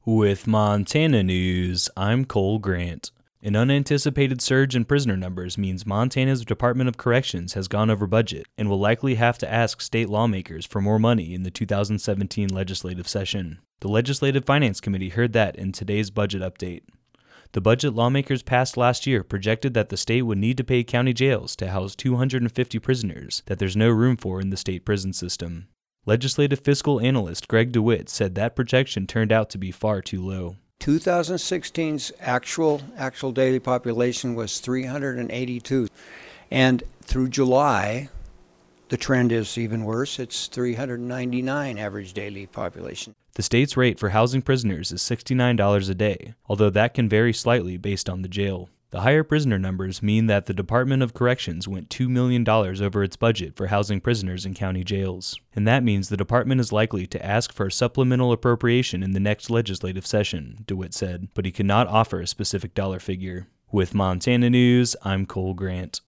With Montana news, I'm Cole Grant. An unanticipated surge in prisoner numbers means Montana's Department of Corrections has gone over budget and will likely have to ask state lawmakers for more money in the 2017 legislative session. The Legislative Finance Committee heard that in today's budget update. The budget lawmakers passed last year projected that the state would need to pay county jails to house 250 prisoners that there's no room for in the state prison system. Legislative fiscal analyst Greg DeWitt said that projection turned out to be far too low. 2016's actual daily population was 382, and through July, the trend is even worse. It's 399 average daily population. The state's rate for housing prisoners is $69 a day, although that can vary slightly based on the jail. The higher prisoner numbers mean that the Department of Corrections went $2 million over its budget for housing prisoners in county jails. And that means the department is likely to ask for a supplemental appropriation in the next legislative session, DeWitt said, but he could not offer a specific dollar figure. With Montana News, I'm Cole Grant.